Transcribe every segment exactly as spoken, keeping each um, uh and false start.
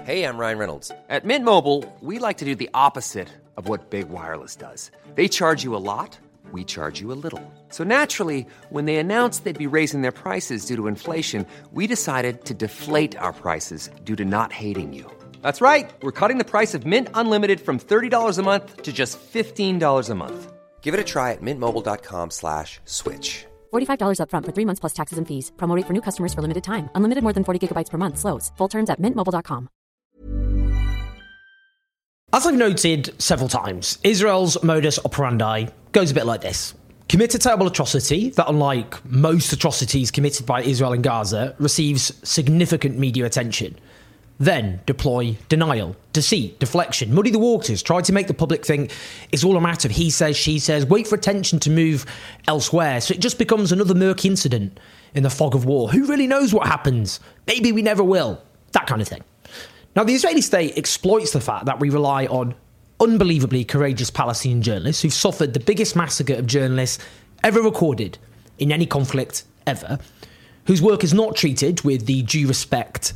Hey, I'm Ryan Reynolds. At Mint Mobile, we like to do the opposite of what Big Wireless does. They charge you a lot, we charge you a little. So naturally, when they announced they'd be raising their prices due to inflation, we decided to deflate our prices due to not hating you. That's right. We're cutting the price of Mint Unlimited from thirty dollars a month to just fifteen dollars a month. Give it a try at mintmobile.com slash switch. forty-five dollars up front for three months plus taxes and fees. Promo rate for new customers for limited time. Unlimited more than forty gigabytes per month slows. Full terms at mint mobile dot com. As I've noted several times, Israel's modus operandi goes a bit like this. Commit a terrible atrocity that, unlike most atrocities committed by Israel in Gaza, receives significant media attention. Then deploy denial, deceit, deflection, muddy the waters, try to make the public think it's all a matter of he says, she says, wait for attention to move elsewhere, so it just becomes another murky incident in the fog of war. Who really knows what happens? Maybe we never will. That kind of thing. Now, the Israeli state exploits the fact that we rely on unbelievably courageous Palestinian journalists who've suffered the biggest massacre of journalists ever recorded in any conflict ever, whose work is not treated with the due respect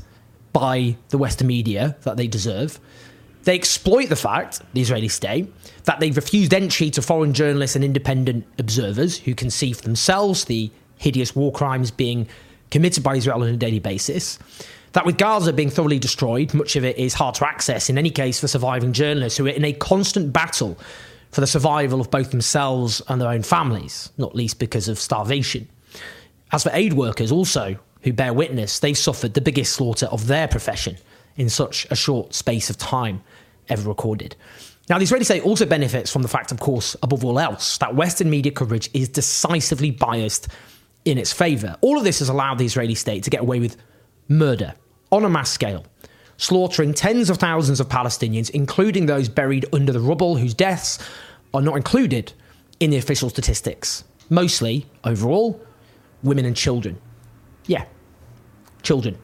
by the Western media that they deserve. They exploit the fact, the Israeli state, that they've refused entry to foreign journalists and independent observers who can see for themselves the hideous war crimes being committed by Israel on a daily basis. That with Gaza being thoroughly destroyed, much of it is hard to access, in any case, for surviving journalists who are in a constant battle for the survival of both themselves and their own families, not least because of starvation. As for aid workers also, who bear witness, they've suffered the biggest slaughter of their profession in such a short space of time ever recorded. Now, the Israeli state also benefits from the fact, of course, above all else, that Western media coverage is decisively biased in its favour. All of this has allowed the Israeli state to get away with murder on a mass scale, slaughtering tens of thousands of Palestinians, including those buried under the rubble, whose deaths are not included in the official statistics. Mostly, overall, women and children. Yeah, children.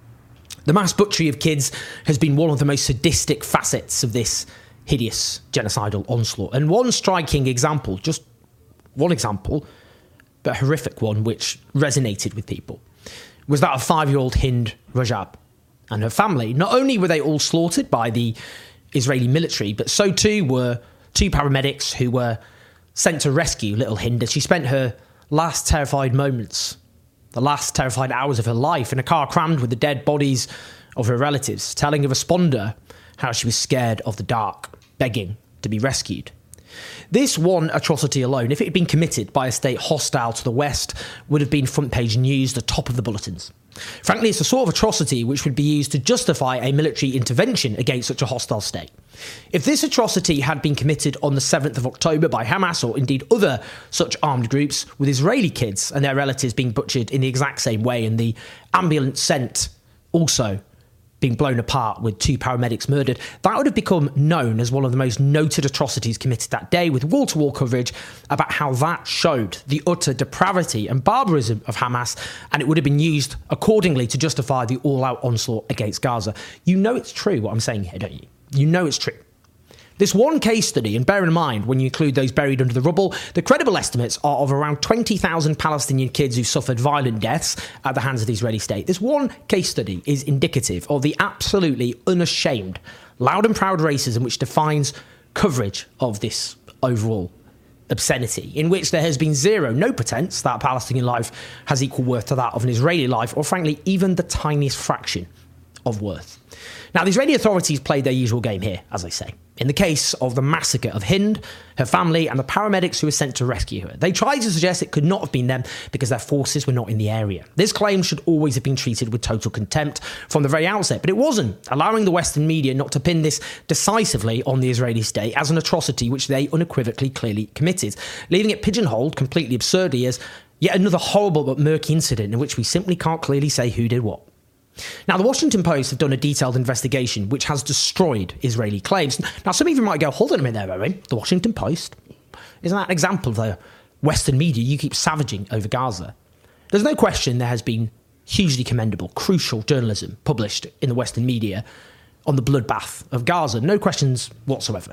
The mass butchery of kids has been one of the most sadistic facets of this hideous genocidal onslaught. And one striking example, just one example, but a horrific one, which resonated with people, was that of five-year-old Hind Rajab and her family. Not only were they all slaughtered by the Israeli military, but so too were two paramedics who were sent to rescue little Hind as she spent her last terrified moments, the last terrified hours of her life, in a car crammed with the dead bodies of her relatives, telling a responder how she was scared of the dark, begging to be rescued. This one atrocity alone, if it had been committed by a state hostile to the West, would have been front-page news, the top of the bulletins. Frankly, it's the sort of atrocity which would be used to justify a military intervention against such a hostile state. If this atrocity had been committed on the seventh of October by Hamas or indeed other such armed groups, with Israeli kids and their relatives being butchered in the exact same way and the ambulance sent also being blown apart with two paramedics murdered, that would have become known as one of the most noted atrocities committed that day, with wall-to-wall coverage about how that showed the utter depravity and barbarism of Hamas, and it would have been used accordingly to justify the all-out onslaught against Gaza. You know it's true what I'm saying here, don't you? You know it's true. This one case study, and bear in mind, when you include those buried under the rubble, the credible estimates are of around twenty thousand Palestinian kids who suffered violent deaths at the hands of the Israeli state. This one case study is indicative of the absolutely unashamed, loud and proud racism which defines coverage of this overall obscenity, in which there has been zero, no pretense that Palestinian life has equal worth to that of an Israeli life, or frankly, even the tiniest fraction of worth. Now, the Israeli authorities played their usual game here, as I say. In the case of the massacre of Hind, her family, and the paramedics who were sent to rescue her, they tried to suggest it could not have been them because their forces were not in the area. This claim should always have been treated with total contempt from the very outset, but it wasn't, allowing the Western media not to pin this decisively on the Israeli state as an atrocity which they unequivocally clearly committed, leaving it pigeonholed completely absurdly as yet another horrible but murky incident in which we simply can't clearly say who did what. Now, the Washington Post have done a detailed investigation which has destroyed Israeli claims. Now, some of you might go, hold on a minute there, Owen. The Washington Post? Isn't that an example of the Western media you keep savaging over Gaza? There's no question there has been hugely commendable, crucial journalism published in the Western media on the bloodbath of Gaza. No questions whatsoever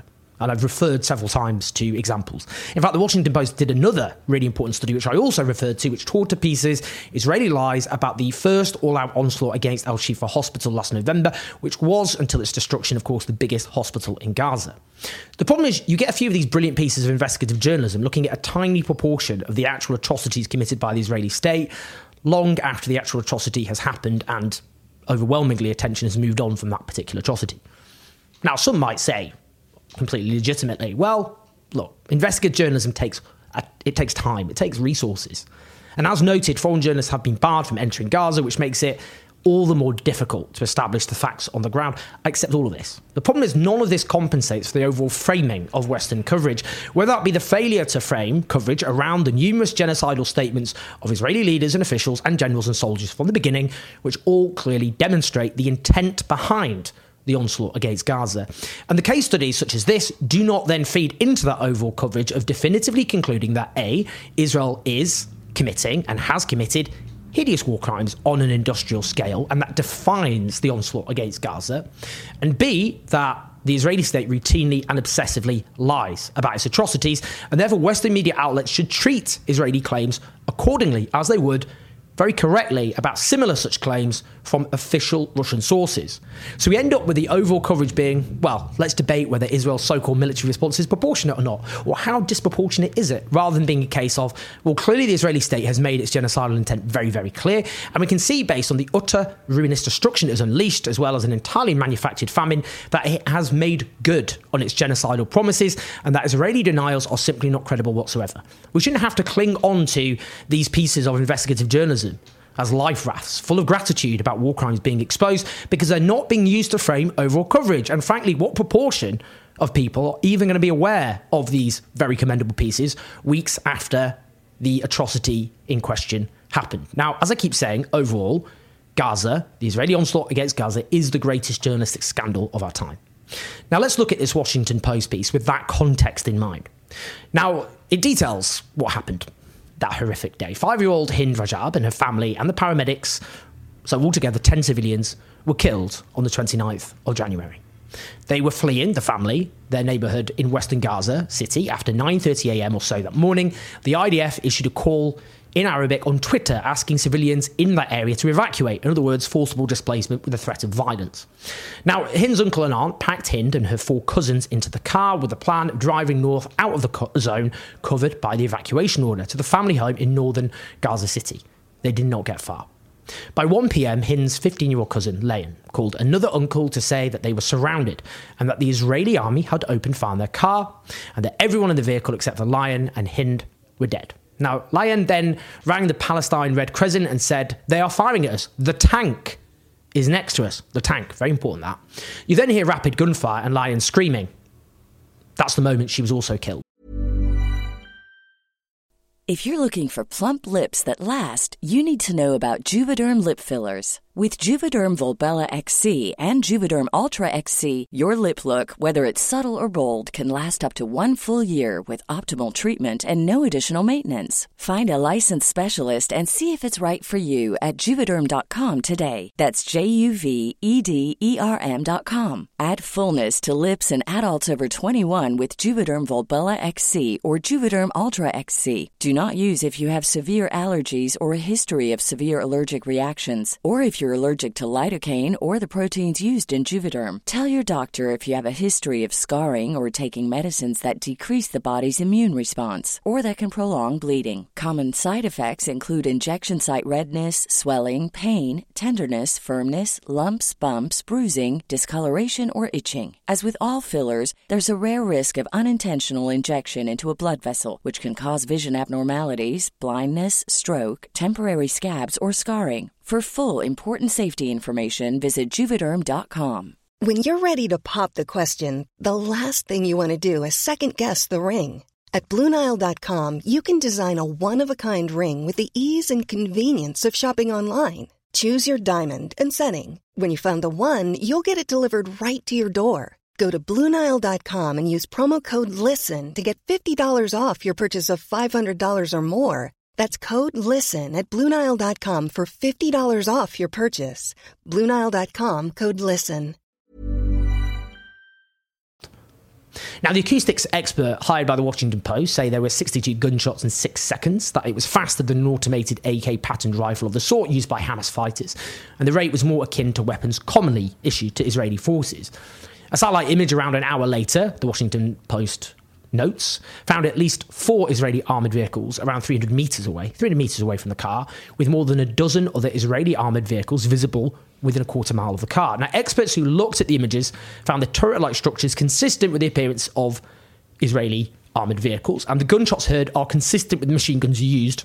And I've referred several times to examples. In fact, the Washington Post did another really important study, which I also referred to, which tore to pieces Israeli lies about the first all-out onslaught against Al-Shifa Hospital last November, which was, until its destruction, of course, the biggest hospital in Gaza. The problem is you get a few of these brilliant pieces of investigative journalism looking at a tiny proportion of the actual atrocities committed by the Israeli state long after the actual atrocity has happened and overwhelmingly attention has moved on from that particular atrocity. Now, some might say, completely legitimately, well, look, investigative journalism takes it takes time, it takes resources. And as noted, foreign journalists have been barred from entering Gaza, which makes it all the more difficult to establish the facts on the ground. I accept all of this. The problem is none of this compensates for the overall framing of Western coverage, whether that be the failure to frame coverage around the numerous genocidal statements of Israeli leaders and officials and generals and soldiers from the beginning, which all clearly demonstrate the intent behind the onslaught against Gaza. And the case studies such as this do not then feed into that overall coverage of definitively concluding that A, Israel is committing and has committed hideous war crimes on an industrial scale, and that defines the onslaught against Gaza, and B, that the Israeli state routinely and obsessively lies about its atrocities, and therefore Western media outlets should treat Israeli claims accordingly, as they would very correctly about similar such claims from official Russian sources. So we end up with the overall coverage being, well, let's debate whether Israel's so-called military response is proportionate or not, or how disproportionate is it, rather than being a case of, well, clearly the Israeli state has made its genocidal intent very, very clear, and we can see, based on the utter ruinous destruction it has unleashed, as well as an entirely manufactured famine, that it has made good on its genocidal promises, and that Israeli denials are simply not credible whatsoever. We shouldn't have to cling on to these pieces of investigative journalism as life rafts, full of gratitude about war crimes being exposed, because they're not being used to frame overall coverage. And frankly, what proportion of people are even going to be aware of these very commendable pieces weeks after the atrocity in question happened? Now, as I keep saying, overall, Gaza, the Israeli onslaught against Gaza, is the greatest journalistic scandal of our time. Now, let's look at this Washington Post piece with that context in mind. Now, it details what happened that horrific day. Five-year-old Hind Rajab and her family and the paramedics, so altogether ten civilians, were killed on the twenty-ninth of January. They were fleeing, the family, their neighbourhood in western Gaza City after nine thirty a.m. or so that morning. The I D F issued a call in Arabic on Twitter asking civilians in that area to evacuate. In other words, forcible displacement with a threat of violence. Now, Hind's uncle and aunt packed Hind and her four cousins into the car with the plan of driving north out of the co- zone covered by the evacuation order to the family home in northern Gaza City. They did not get far. By one p.m, Hind's fifteen-year-old cousin, Layan, called another uncle to say that they were surrounded and that the Israeli army had opened fire on their car and that everyone in the vehicle except for Layan and Hind were dead. Now, Layan then rang the Palestine Red Crescent and said, they are firing at us. The tank is next to us. The tank, very important that. You then hear rapid gunfire and Layan screaming. That's the moment she was also killed. If you're looking for plump lips that last, you need to know about Juvederm lip fillers. With Juvederm Volbella X C and Juvederm Ultra X C, your lip look, whether it's subtle or bold, can last up to one full year with optimal treatment and no additional maintenance. Find a licensed specialist and see if it's right for you at Juvederm dot com today. That's J U V E D E R M dot com. Add fullness to lips in adults over twenty-one with Juvederm Volbella X C or Juvederm Ultra X C. Do not use if you have severe allergies or a history of severe allergic reactions, or if you're allergic to lidocaine or the proteins used in Juvederm. Tell your doctor if you have a history of scarring or taking medicines that decrease the body's immune response or that can prolong bleeding. Common side effects include injection site redness, swelling, pain, tenderness, firmness, lumps, bumps, bruising, discoloration, or itching. As with all fillers, there's a rare risk of unintentional injection into a blood vessel, which can cause vision abnormalities, blindness, stroke, temporary scabs, or scarring. For full, important safety information, visit Juvederm dot com. When you're ready to pop the question, the last thing you want to do is second-guess the ring. At Blue Nile dot com, you can design a one-of-a-kind ring with the ease and convenience of shopping online. Choose your diamond and setting. When you find the one, you'll get it delivered right to your door. Go to Blue Nile dot com and use promo code LISTEN to get fifty dollars off your purchase of five hundred dollars or more. That's code LISTEN at Blue Nile dot com for fifty dollars off your purchase. Blue Nile dot com, code LISTEN. Now, the acoustics expert hired by the Washington Post say there were sixty-two gunshots in six seconds, that it was faster than an automated A K patterned rifle of the sort used by Hamas fighters, and the rate was more akin to weapons commonly issued to Israeli forces. A satellite image around an hour later, the Washington Post notes, found at least four Israeli armoured vehicles around three hundred metres away, three hundred metres away from the car, with more than a dozen other Israeli armoured vehicles visible within a quarter mile of the car. Now, experts who looked at the images found the turret-like structures consistent with the appearance of Israeli armoured vehicles, and the gunshots heard are consistent with the machine guns used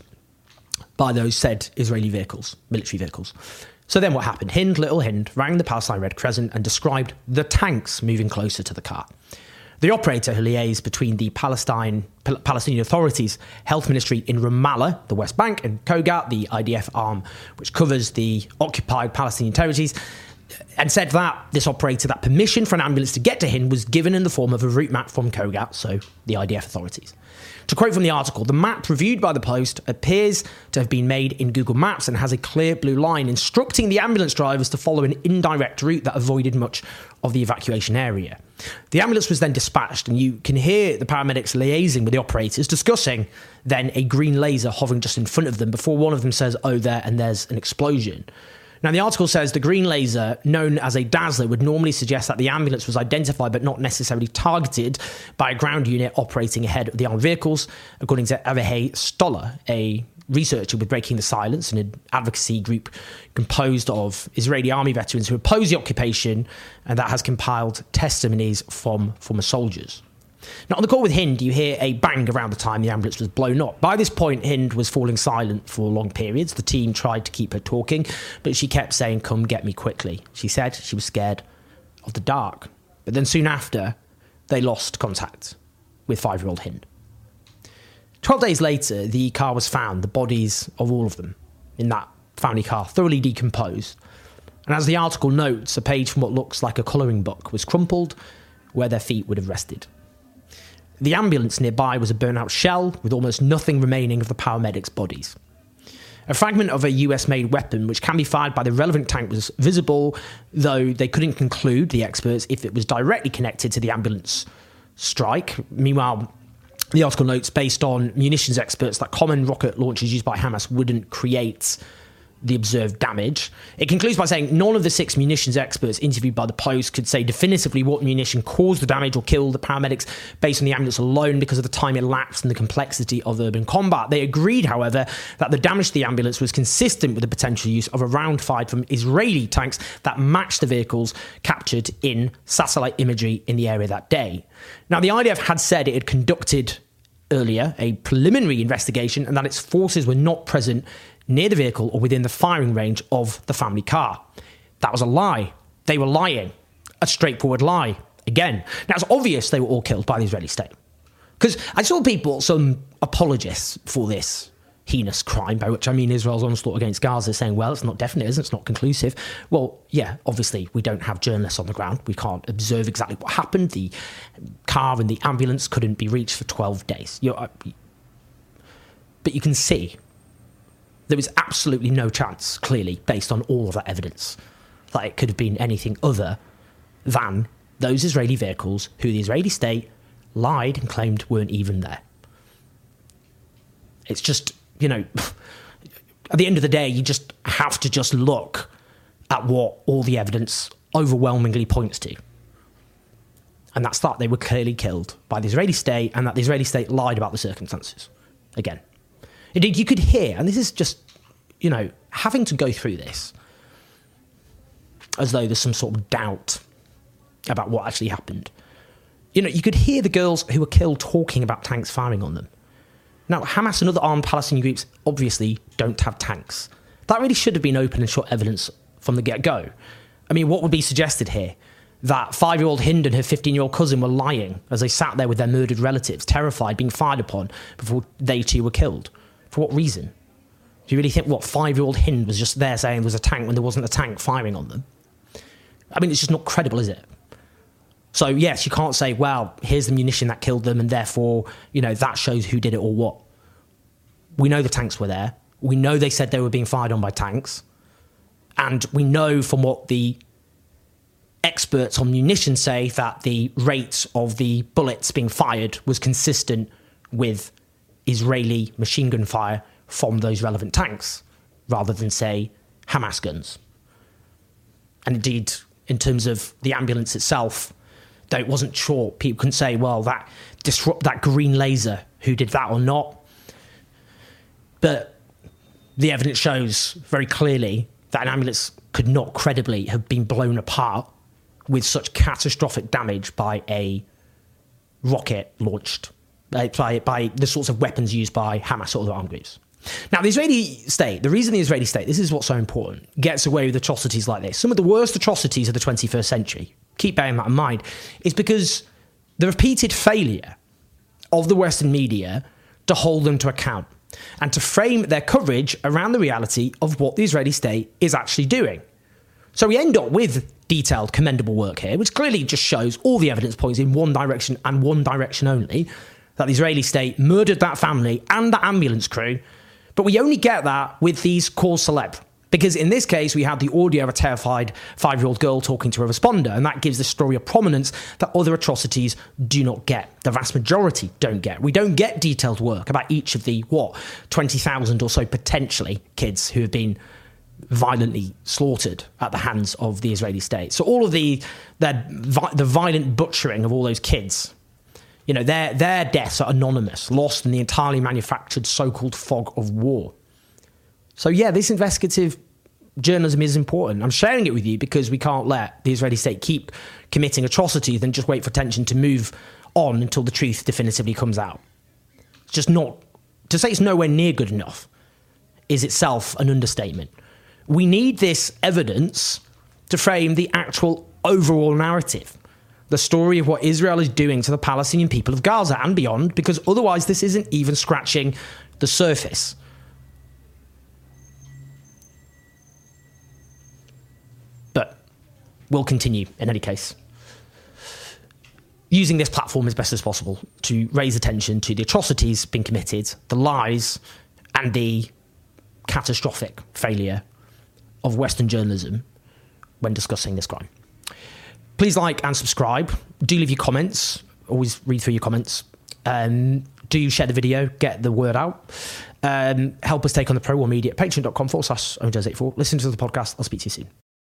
by those said Israeli vehicles, military vehicles. So then what happened? Hind, Little Hind, rang the Palestine Red Crescent and described the tanks moving closer to the car. The operator who liaised between the Palestine, Palestinian Authority's health ministry in Ramallah, the West Bank, and Kogat, the I D F arm, which covers the occupied Palestinian territories, and said that this operator, that permission for an ambulance to get to Hind was given in the form of a route map from Kogat, so the I D F authorities. To quote from the article, the map reviewed by the Post appears to have been made in Google Maps and has a clear blue line instructing the ambulance drivers to follow an indirect route that avoided much of the evacuation area. The ambulance was then dispatched, and you can hear the paramedics liaising with the operators, discussing then a green laser hovering just in front of them before one of them says, "Oh, there," and there's an explosion. Now, the article says the green laser, known as a dazzler, would normally suggest that the ambulance was identified but not necessarily targeted by a ground unit operating ahead of the armed vehicles, according to Avihay Stoller, a researcher with Breaking the Silence, an advocacy group composed of Israeli army veterans who oppose the occupation and that has compiled testimonies from former soldiers. Now, on the call with Hind, you hear a bang around the time the ambulance was blown up. By this point, Hind was falling silent for long periods. The team tried to keep her talking, but she kept saying, "Come get me quickly." She said she was scared of the dark. But then soon after, they lost contact with five-year-old Hind. Twelve days later, the car was found, the bodies of all of them in that family car, thoroughly decomposed. And as the article notes, a page from what looks like a colouring book was crumpled where their feet would have rested. The ambulance nearby was a burnt-out shell with almost nothing remaining of the paramedics' bodies. A fragment of a U S-made weapon which can be fired by the relevant tank was visible, though they couldn't conclude, the experts, if it was directly connected to the ambulance strike. Meanwhile, the article notes, based on munitions experts, that common rocket launchers used by Hamas wouldn't create the observed damage. It concludes by saying none of the six munitions experts interviewed by the Post could say definitively what munition caused the damage or killed the paramedics based on the ambulance alone because of the time elapsed and the complexity of urban combat. They agreed, however, that the damage to the ambulance was consistent with the potential use of a round fired from Israeli tanks that matched the vehicles captured in satellite imagery in the area that day. Now, the I D F had said it had conducted earlier a preliminary investigation and that its forces were not present near the vehicle or within the firing range of the family car. That was a lie. They were lying. A straightforward lie. Again. Now, it's obvious they were all killed by the Israeli state. Because I saw people, some apologists for this heinous crime, by which I mean Israel's onslaught against Gaza, saying, well, it's not definite, isn't it? It's not conclusive. Well, yeah, obviously, we don't have journalists on the ground. We can't observe exactly what happened. The car and the ambulance couldn't be reached for twelve days. You're, but you can see there was absolutely no chance, clearly, based on all of that evidence, that it could have been anything other than those Israeli vehicles who the Israeli state lied and claimed weren't even there. It's just, you know, at the end of the day, you just have to just look at what all the evidence overwhelmingly points to. And that's that they were clearly killed by the Israeli state and that the Israeli state lied about the circumstances. Again. Indeed, you could hear, and this is just, you know, having to go through this as though there's some sort of doubt about what actually happened. You know, you could hear the girls who were killed talking about tanks firing on them. Now, Hamas and other armed Palestinian groups obviously don't have tanks. That really should have been open and short evidence from the get-go. I mean, what would be suggested here? That five-year-old Hind and her fifteen-year-old cousin were lying as they sat there with their murdered relatives, terrified, being fired upon before they too were killed. For what reason? Do you really think, what, five-year-old Hind was just there saying there was a tank when there wasn't a tank firing on them? I mean, it's just not credible, is it? So, yes, you can't say, well, here's the munition that killed them and therefore, you know, that shows who did it or what. We know the tanks were there. We know they said they were being fired on by tanks. And we know from what the experts on munitions say that the rate of the bullets being fired was consistent with Israeli machine gun fire from those relevant tanks, rather than, say, Hamas guns. And indeed, in terms of the ambulance itself, though it wasn't sure, people can say, well, that disrupt that green laser, who did that or not? But the evidence shows very clearly that an ambulance could not credibly have been blown apart with such catastrophic damage by a rocket launched, uh, by, by the sorts of weapons used by Hamas or other armed groups. Now, the Israeli state, the reason the Israeli state, this is what's so important, gets away with atrocities like this, some of the worst atrocities of the twenty-first century, keep bearing that in mind, is because the repeated failure of the Western media to hold them to account and to frame their coverage around the reality of what the Israeli state is actually doing. So we end up with detailed, commendable work here, which clearly just shows all the evidence points in one direction and one direction only, that the Israeli state murdered that family and the ambulance crew. But we only get that with these cause celeb. Because in this case, we had the audio of a terrified five-year-old girl talking to a responder, and that gives the story a prominence that other atrocities do not get. The vast majority don't get. We don't get detailed work about each of the, what, twenty thousand or so potentially kids who have been violently slaughtered at the hands of the Israeli state. So all of the, the, the violent butchering of all those kids, you know, their, their deaths are anonymous, lost in the entirely manufactured so-called fog of war. So yeah, this investigative journalism is important. I'm sharing it with you because we can't let the Israeli state keep committing atrocities and just wait for tension to move on until the truth definitively comes out. It's just not, to say it's nowhere near good enough is itself an understatement. We need this evidence to frame the actual overall narrative, the story of what Israel is doing to the Palestinian people of Gaza and beyond, because otherwise this isn't even scratching the surface. But we'll continue, in any case, using this platform as best as possible to raise attention to the atrocities being committed, the lies, and the catastrophic failure of Western journalism when discussing this crime. Please like and subscribe. Do leave your comments. Always read through your comments. Um, do share the video. Get the word out. Um, help us take on the pro-war media. Patreon.com forward slash Owen Jones eighty-four. Listen to the podcast. I'll speak to you soon.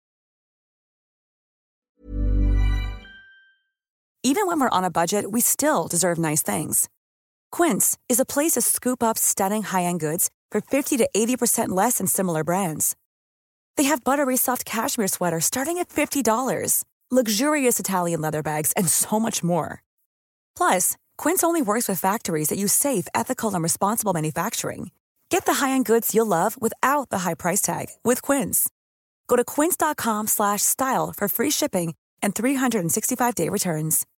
Even when we're on a budget, we still deserve nice things. Quince is a place to scoop up stunning high-end goods for fifty to eighty percent less than similar brands. They have buttery soft cashmere sweaters starting at fifty dollars, luxurious Italian leather bags, and so much more. Plus, Quince only works with factories that use safe, ethical, and responsible manufacturing. Get the high-end goods you'll love without the high price tag with Quince. Go to quince.com slash style for free shipping and three sixty-five day returns.